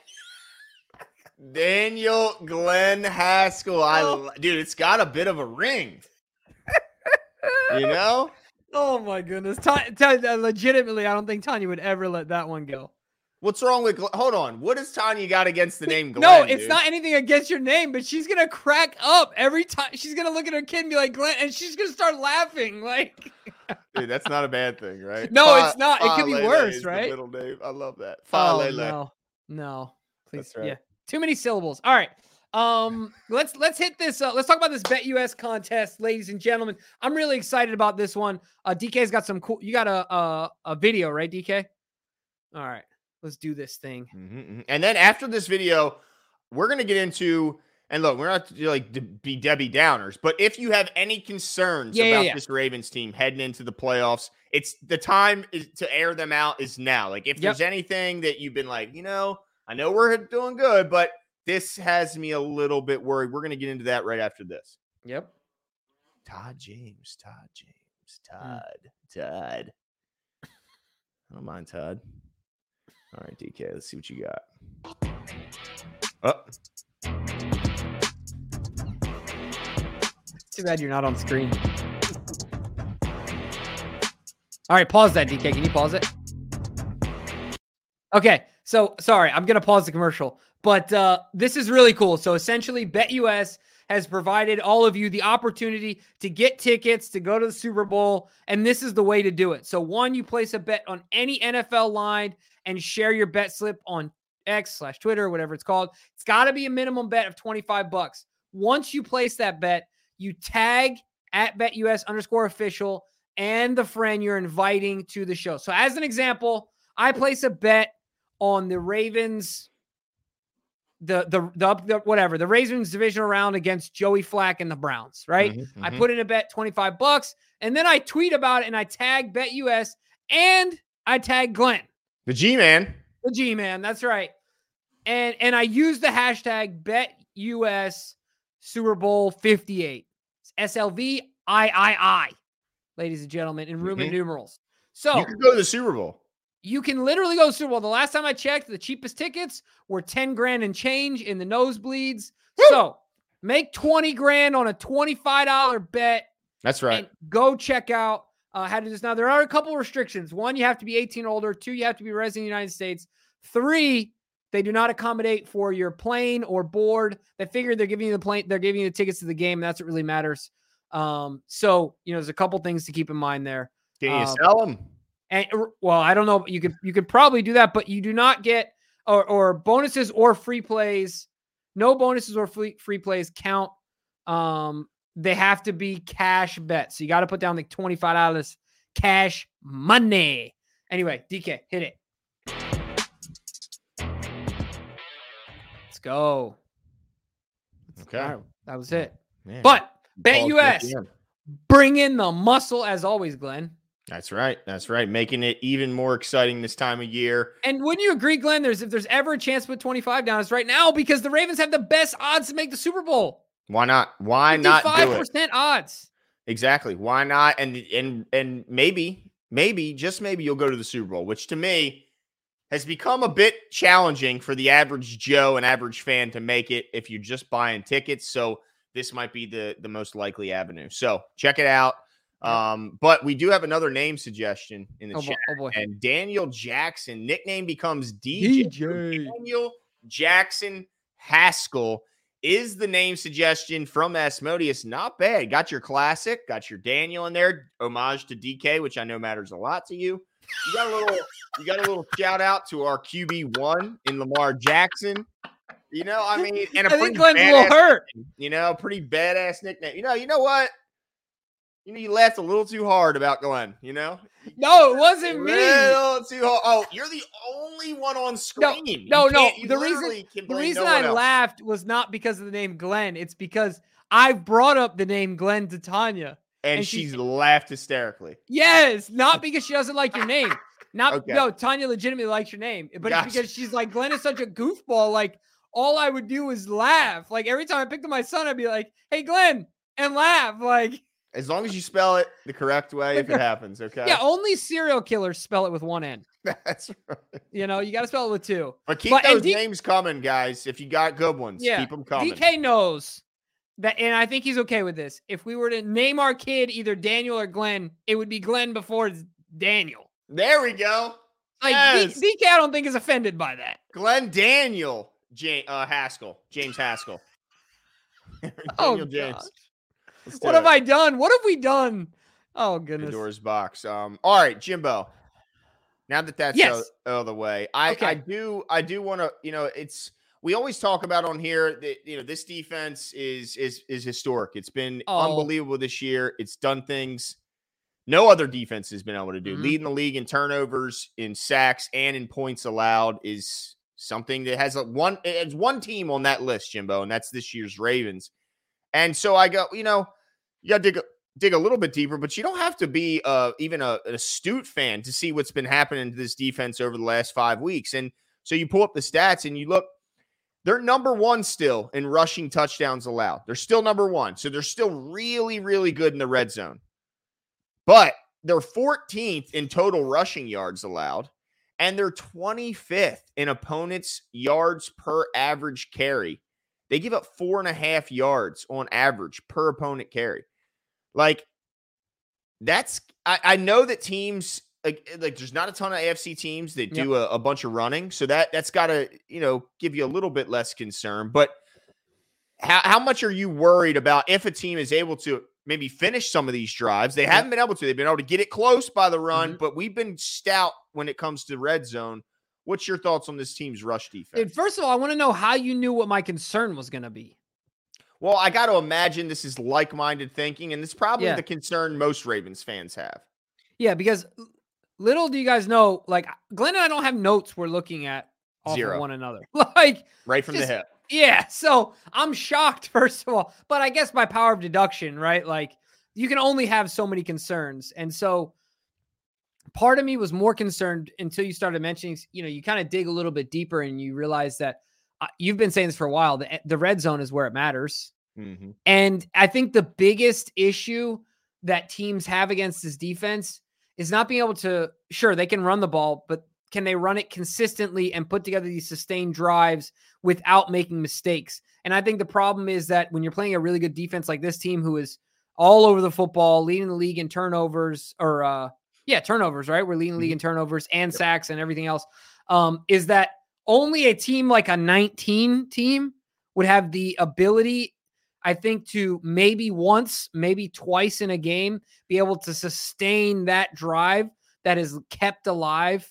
Daniel Glenn Haskell. Dude, it's got a bit of a ring. You know? Oh my goodness. Legitimately, I don't think Tanya would ever let that one go. What's wrong with hold on? What does Tanya got against the name Glenn? No, it's not anything against your name, but she's gonna crack up every time. She's gonna look at her kid and be like, Glenn, and she's gonna start laughing. Like, dude, that's not a bad thing, right? No, it's not. It could be worse, right? Middle name. I love that. No, please. Right. Yeah, too many syllables. All right. Let's hit this. Let's talk about this BetUS contest, ladies and gentlemen. I'm really excited about this one. DK's got some cool. You got a video, right, DK? All right. Let's do this thing. Mm-hmm. And then after this video, we're going to get into, and look, we're not to be Debbie Downers, but if you have any concerns about this Ravens team heading into the playoffs, it's the time to air them out is now. Like if there's anything that you've been like, I know we're doing good, but this has me a little bit worried. We're going to get into that right after this. Yep. Todd. I don't mind Todd. All right, DK, let's see what you got. Oh. Too bad you're not on screen. All right, pause that, DK. Can you pause it? Okay, so sorry, I'm going to pause the commercial. But this is really cool. So essentially, BetUS has provided all of you the opportunity to get tickets to go to the Super Bowl, and this is the way to do it. So one, you place a bet on any NFL line and share your bet slip on X/Twitter, whatever it's called. It's got to be a minimum bet of $25. Once you place that bet, you tag at BetUS_official and the friend you're inviting to the show. So as an example, I place a bet on the Ravens, the Ravens divisional round against Joey Flacco and the Browns, right? I put in a bet $25, and then I tweet about it and I tag BetUS and I tag Glenn. The G-Man. The G-Man, that's right. And I use the hashtag BetUS Super Bowl 58. It's SLVIII, ladies and gentlemen, in Roman numerals. So you can go to the Super Bowl. You can literally go to the Super Bowl. The last time I checked, the cheapest tickets were 10 grand and change in the nosebleeds. Woo! So make 20 grand on a $25 bet. That's right. And go check out how to do this. Now, there are a couple restrictions. One, you have to be 18 or older. Two, you have to be resident in the United States. Three, they do not accommodate for your plane or board. They figure they're giving you the plane, they're giving you the tickets to the game. That's what really matters. So, there's a couple things to keep in mind there. Can you sell them? And well, I don't know. You could probably do that, but you do not get or bonuses or free plays. No bonuses or free plays count. They have to be cash bets. So you got to put down like $25 cash money. Anyway, DK, hit it. Let's go. Okay. All right, that was it. Man. But BetUS, bring in the muscle as always, Glenn. That's right. That's right. Making it even more exciting this time of year. And wouldn't you agree, Glenn, if there's ever a chance to put 25 down, it's right now because the Ravens have the best odds to make the Super Bowl. Why not? Why not do it? 55% odds. Exactly. Why not? And maybe, just maybe you'll go to the Super Bowl, which to me has become a bit challenging for the average Joe and average fan to make it if you're just buying tickets. So this might be the most likely avenue. So check it out. But we do have another name suggestion in the chat. Oh boy. And Daniel Jackson, nickname becomes DJ. Daniel Jackson Haskell is the name suggestion from Asmodeus. Not bad. Got your classic, got your Daniel in there. Homage to DK, which I know matters a lot to you. You got a little shout out to our QB1 in Lamar Jackson. And a pretty Glenn's a little hurt. Pretty badass nickname. You know what? You laughed a little too hard about Glenn, No, it wasn't me. A little too hard. Oh, you're the only one on screen. No. The reason I laughed was not because of the name Glenn. It's because I've brought up the name Glenn to Tanya. And she's laughed hysterically. Yes, not because she doesn't like your name. No, Tanya legitimately likes your name. But It's because she's like, Glenn is such a goofball. Like, all I would do is laugh. Like, every time I picked up my son, I'd be like, hey, Glenn, and laugh. Like, as long as you spell it the correct way, if it happens, okay? Yeah, only serial killers spell it with one N. That's right. You got to spell it with two. But keep those names coming, guys. If you got good ones, keep them coming. DK knows that, and I think he's okay with this. If we were to name our kid either Daniel or Glenn, it would be Glenn before it's Daniel. There we go. Like, yes. DK, I don't think is offended by that. Glenn Daniel Haskell. James Haskell. Daniel James. God. What have I done? What have we done? Oh, goodness. Pandora's box. All right, Jimbo. Now that that's out of the way, I do want to, we always talk about on here that, this defense is historic. It's been unbelievable this year. It's done things no other defense has been able to do. Leading the league in turnovers, in sacks, and in points allowed is something that has one team on that list, Jimbo, and that's this year's Ravens. And so I go, you got to dig a little bit deeper, but you don't have to be even an astute fan to see what's been happening to this defense over the last 5 weeks. And so you pull up the stats and you look, they're number one still in rushing touchdowns allowed. They're still number one. So they're still really, really good in the red zone. But they're 14th in total rushing yards allowed, and they're 25th in opponents' yards per average carry. They give up 4.5 yards on average per opponent carry. Like, I know that teams like there's not a ton of AFC teams that do a bunch of running. So that's got to, give you a little bit less concern. But how much are you worried about if a team is able to maybe finish some of these drives? They haven't been able to. They've been able to get it close by the run, but we've been stout when it comes to red zone. What's your thoughts on this team's rush defense? And first of all, I want to know how you knew what my concern was going to be. Well, I got to imagine this is like-minded thinking, and it's probably the concern most Ravens fans have. Yeah, because little do you guys know, like Glenn and I don't have notes we're looking at off of one another. Like right from the hip. Yeah. So I'm shocked, first of all. But I guess by power of deduction, right? Like you can only have so many concerns. And so part of me was more concerned until you started mentioning, you kind of dig a little bit deeper and you realize that you've been saying this for a while. The red zone is where it matters. Mm-hmm. And I think the biggest issue that teams have against this defense is not being able to, sure, they can run the ball, but can they run it consistently and put together these sustained drives without making mistakes? And I think the problem is that when you're playing a really good defense like this team, who is all over the football, leading the league in turnovers, turnovers, right? We're leading the league in turnovers and sacks and everything else. Is that only a team like a 19 team would have the ability, I think, to maybe once, maybe twice in a game, be able to sustain that drive that is kept alive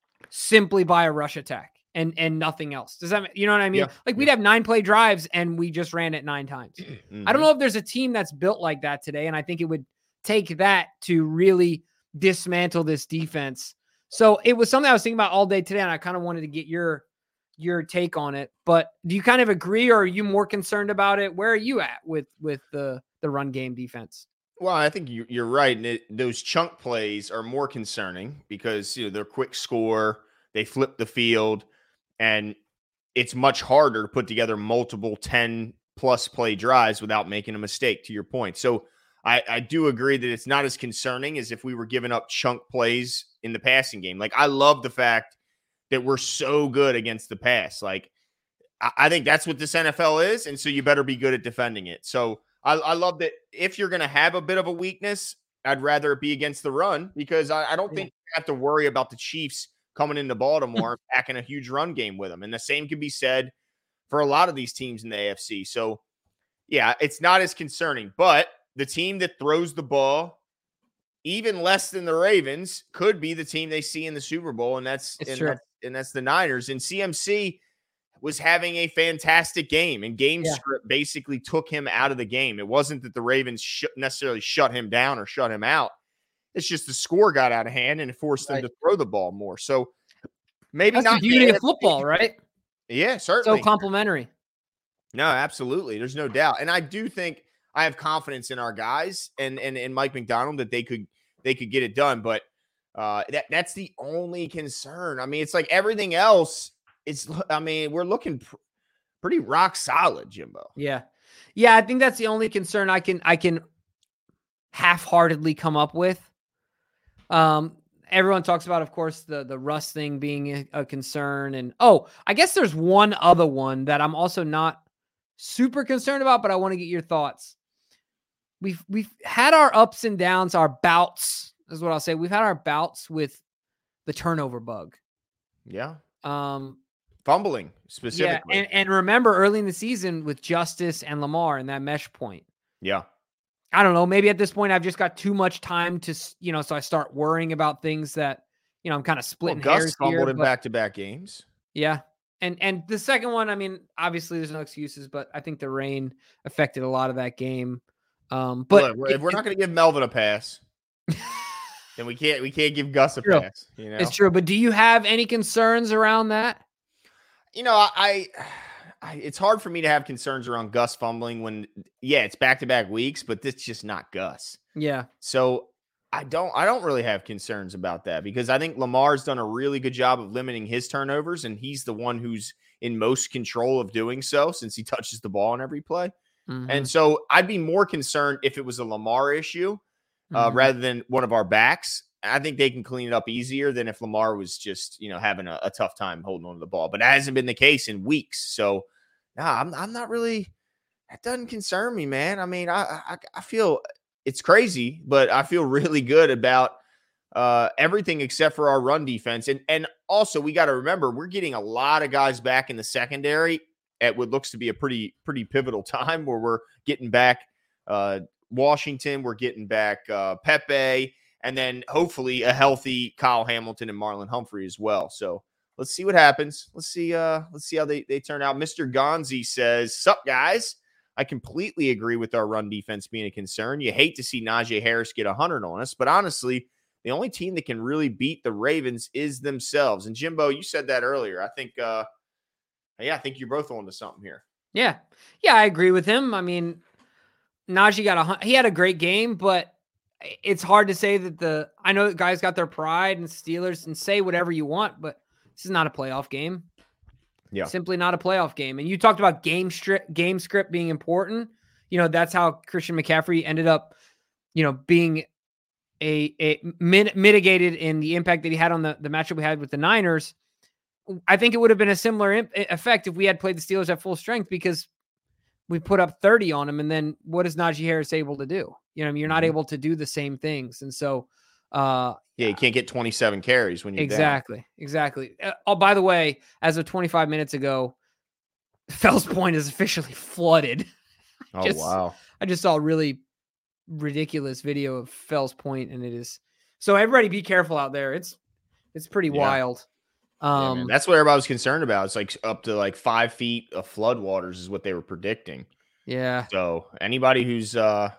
simply by a rush attack and nothing else. Does that, you know what I mean? Like we'd have 9-play drives and we just ran it 9 times. I don't know if there's a team that's built like that today. And I think it would take that to really dismantle this defense. So it was something I was thinking about all day today. And I kind of wanted to get your take on it, but do you kind of agree, or are you more concerned about it? Where are you at with the run game defense? Well, I think you're right. Those chunk plays are more concerning because they're quick score, they flip the field, and it's much harder to put together multiple 10-plus play drives without making a mistake, to your point. So I do agree that it's not as concerning as if we were giving up chunk plays in the passing game. Like I love the fact that we're so good against the pass. Like I think that's what this NFL is, and so you better be good at defending it. So I love that if you're going to have a bit of a weakness, I'd rather it be against the run because I don't think you have to worry about the Chiefs coming into Baltimore and packing a huge run game with them. And the same can be said for a lot of these teams in the AFC. So, yeah, it's not as concerning. But the team that throws the ball even less than the Ravens could be the team they see in the Super Bowl, and that's the Niners. And CMC was having a fantastic game, and script basically took him out of the game. It wasn't that the Ravens necessarily shut him down or shut him out. It's just the score got out of hand and it forced them to throw the ball more. So maybe that's not the beauty of football, right? Yeah, certainly. So complimentary. No, absolutely. There's no doubt. And I do think I have confidence in our guys and Mike Macdonald that they could get it done. But that's the only concern. I mean, it's like everything else. We're looking pretty rock solid, Jimbo. Yeah. Yeah. I think that's the only concern I can half-heartedly come up with. Everyone talks about, of course, the Russ thing being a concern. And, I guess there's one other one that I'm also not super concerned about, but I want to get your thoughts. We've had our ups and downs, our bouts, is what I'll say. We've had our bouts with the turnover bug. Yeah. Fumbling specifically. Yeah, and remember early in the season with Justice and Lamar and that mesh point. Yeah. I don't know. Maybe at this point I've just got too much time to, so I start worrying about things that, I'm kind of splitting hairs Gus fumbled here, in back-to-back games. Yeah. And the second one, obviously there's no excuses, but I think the rain affected a lot of that game. But look, if we're not going to give Melvin a pass, then we can't give Gus a pass. It's true. But do you have any concerns around that? It's hard for me to have concerns around Gus fumbling when, it's back-to-back weeks, but it's just not Gus. Yeah. So I don't really have concerns about that because I think Lamar's done a really good job of limiting his turnovers, and he's the one who's in most control of doing so since he touches the ball on every play. Mm-hmm. And so I'd be more concerned if it was a Lamar issue rather than one of our backs. I think they can clean it up easier than if Lamar was just, having a tough time holding on to the ball. But that hasn't been the case in weeks. So, I'm not really – that doesn't concern me, man. I mean, I feel – it's crazy, but I feel really good about everything except for our run defense. And also we got to remember we're getting a lot of guys back in the secondary at what looks to be a pretty pivotal time where we're getting back Washington, we're getting back Pepe, and then hopefully a healthy Kyle Hamilton and Marlon Humphrey as well. So let's see what happens. Let's see how they turn out. Mr. Gonzi says, "Sup, guys? I completely agree with our run defense being a concern. You hate to see Najee Harris get 100 on us, but honestly, the only team that can really beat the Ravens is themselves." And Jimbo, you said that earlier. I think, I think you're both on to something here. Yeah, I agree with him. I mean, Najee he had a great game, but it's hard to say that I know that guys got their pride and Steelers and say whatever you want, but this is not a playoff game. Yeah. Simply not a playoff game. And you talked about game script being important. That's how Christian McCaffrey ended up, being mitigated in the impact that he had on the matchup we had with the Niners. I think it would have been a similar effect if we had played the Steelers at full strength, because we put up 30 on them. And then what is Najee Harris able to do? You're not able to do the same things. And so, you can't get 27 carries when you're Exactly. Oh, by the way, as of 25 minutes ago, Fells Point is officially flooded. Oh, wow. I just saw a really ridiculous video of Fells Point, and it is so everybody be careful out there. It's pretty wild. Man, that's what everybody was concerned about. It's like up to like 5 feet of floodwaters is what they were predicting. Yeah. So anybody who's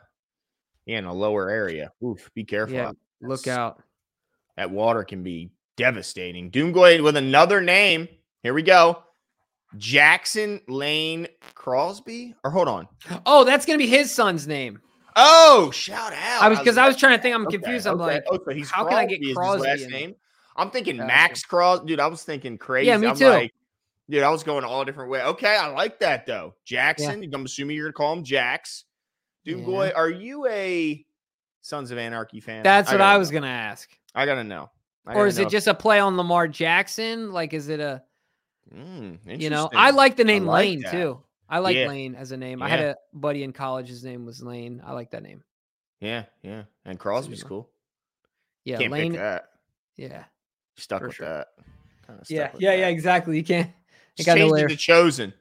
in a lower area, be careful. Yeah, look out. That water can be devastating. Doomgoy with another name. Here we go. Jackson Lane Crosby? Or hold on. Oh, that's going to be his son's name. Oh, shout out. I was trying to think. I'm confused. I'm like, so how can I get Crosby his last name? I'm thinking Max Crosby. Dude, I was thinking crazy. Yeah, me too. Dude, I was going all different ways. Okay, I like that, though. Jackson. I'm assuming you're going to call him Jax. Doomgoy, are you a Sons of Anarchy fan? That's what I was going to ask. I got to know. Or is it just a play on Lamar Jackson? Like, is it a, interesting. I like the name like Lane that. too. I like Lane as a name. Yeah. I had a buddy in college. His name was Lane. I like that name. Yeah. And Crosby's cool. Yeah. Can't Lane. pick that. Yeah. Stuck with that. Yeah, exactly. You can't. You got to the Chosen.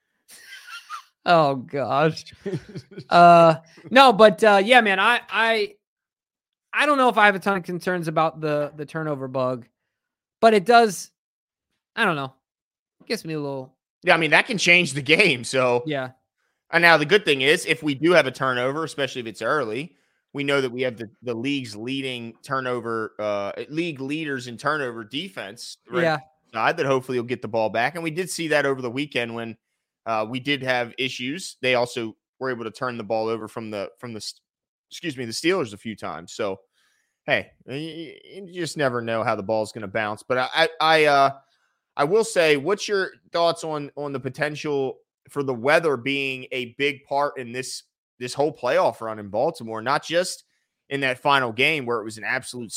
Oh gosh. No, but yeah, man. I don't know if I have a ton of concerns about the turnover bug, but it does. I don't know. It gets me a little. Yeah, I mean that can change the game. So yeah. And now the good thing is, if we do have a turnover, especially if it's early, we know that we have the league's leading turnover, league leaders in turnover defense. Right? Yeah. Side that hopefully will get the ball back, and we did see that over the weekend when we did have issues. They also were able to turn the ball over from the Steelers a few times. So, hey, you just never know how the ball's going to bounce. But I will say, what's your thoughts on the potential for the weather being a big part in this whole playoff run in Baltimore, not just in that final game where it was an absolute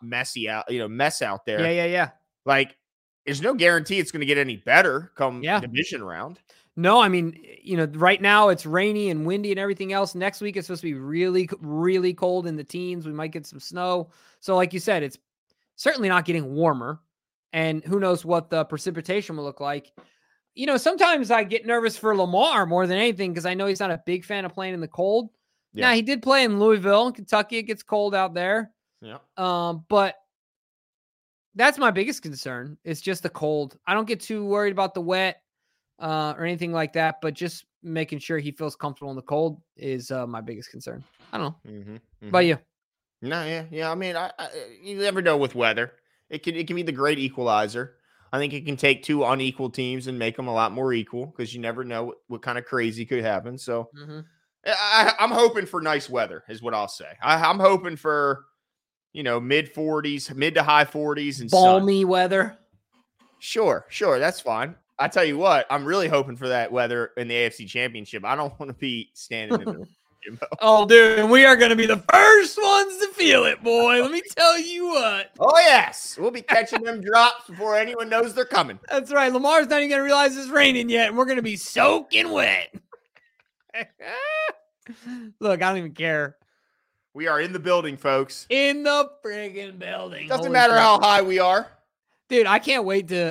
mess out there. Yeah. Like, there's no guarantee it's going to get any better come division round. No, I mean, right now it's rainy and windy and everything else. Next week it's supposed to be really, really cold in the teens. We might get some snow. So like you said, it's certainly not getting warmer, and who knows what the precipitation will look like. Sometimes I get nervous for Lamar more than anything because I know he's not a big fan of playing in the cold. Yeah. Now, he did play in Louisville, Kentucky. It gets cold out there. Yeah. But that's my biggest concern. It's just the cold. I don't get too worried about the wet or anything like that, but just making sure he feels comfortable in the cold is my biggest concern. I don't know. Mm-hmm. About you? No, yeah. I mean, you never know with weather. It can be the great equalizer. I think it can take two unequal teams and make them a lot more equal because you never know what kind of crazy could happen. So I'm hoping for nice weather is what I'll say. I'm hoping for, mid 40s, mid to high 40s and balmy weather. Sure. That's fine. I tell you what, I'm really hoping for that weather in the AFC Championship. I don't want to be standing in the Oh, dude, and we are going to be the first ones to feel it, boy. Let me tell you what. Oh, yes. We'll be catching them drops before anyone knows they're coming. That's right. Lamar's not even going to realize it's raining yet, and we're going to be soaking wet. Look, I don't even care. We are in the building, folks. In the friggin' building. Doesn't matter how high we are. Dude, I can't wait to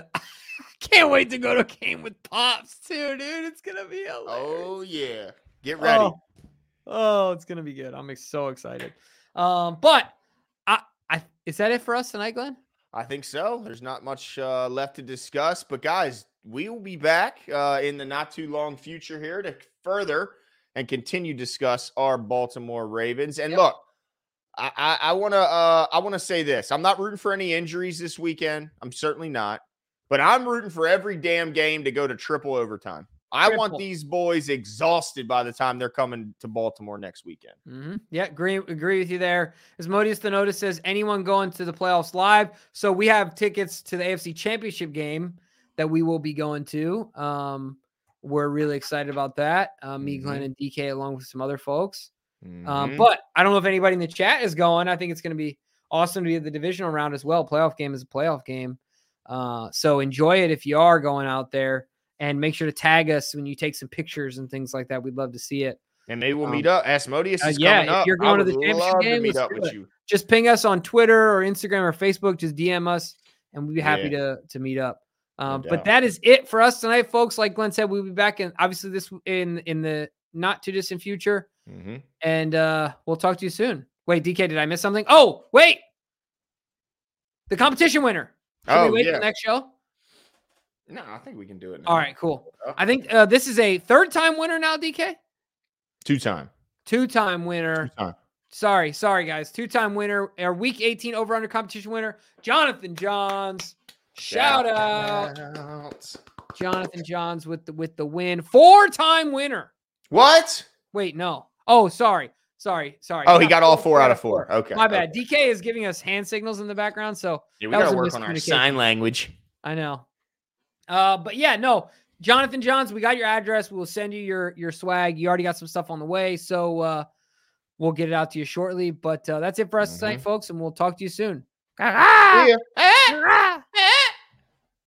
go to a game with Pops too, dude. It's gonna be hilarious. Oh yeah. Get ready. Oh, it's gonna be good. I'm so excited. But is that it for us tonight, Glenn? I think so. There's not much left to discuss, but guys, we will be back in the not too long future here to further and continue to discuss our Baltimore Ravens. And look, I want to say this. I'm not rooting for any injuries this weekend. I'm certainly not. But I'm rooting for every damn game to go to triple overtime. I want these boys exhausted by the time they're coming to Baltimore next weekend. Mm-hmm. Yeah, agree with you there. Asmodeus the Notice says, anyone going to the playoffs live? So we have tickets to the AFC Championship game that we will be going to. We're really excited about that. Me, Glenn, and DK, along with some other folks. But I don't know if anybody in the chat is going. I think it's going to be awesome to be at the divisional round as well. Playoff game is a playoff game. So enjoy it if you are going out there, and make sure to tag us when you take some pictures and things like that. We'd love to see it. And maybe we'll meet up. Asmodeus is coming up. If you're going to the championship game, meet up with you. Just ping us on Twitter or Instagram or Facebook. Just DM us, and we'd be happy to meet up. But that is it for us tonight, folks. Like Glenn said, we'll be back in obviously this in the not too distant future. And we'll talk to you soon. Wait, DK, did I miss something? Oh, wait. The competition winner. Should we wait for the next show? No, I think we can do it now. All right, cool. I think this is a third-time winner now, DK? Two-time winner. Sorry, guys. Two-time winner. Our Week 18 over-under competition winner, Jonathan Johns. Shout out. Jonathan Johns with the win. Four-time winner. What? Wait, no. Oh, sorry. Oh, he got all 4 out of 4. Okay. My bad. DK is giving us hand signals in the background, so yeah, we got to work on our sign language. I know. But yeah, no. Jonathan Johns, we got your address. We'll send you your swag. You already got some stuff on the way, so we'll get it out to you shortly. But that's it for us tonight, folks, and we'll talk to you soon. See ya.